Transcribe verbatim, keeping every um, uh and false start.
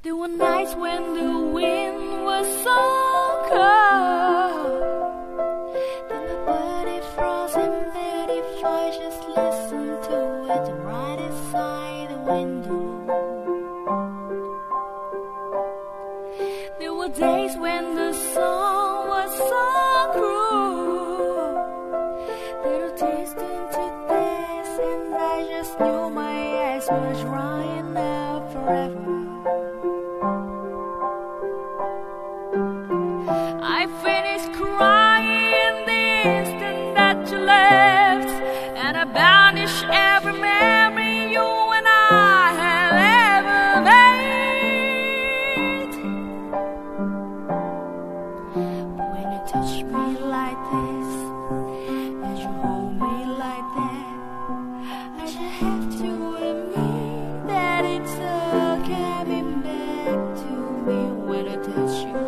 There were nights when the wind was so cold, then my body frozen, that if I just listened to it right inside the window. There were days when the sun was so cruel, that I tasted into this, and I just knew my eyes were drying out forever. I finished crying the instant that you left, and I banished every memory you and I have ever made. But when you touch me like this, and you hold me like that, I just have to admit that it's all coming back to me when I touch you.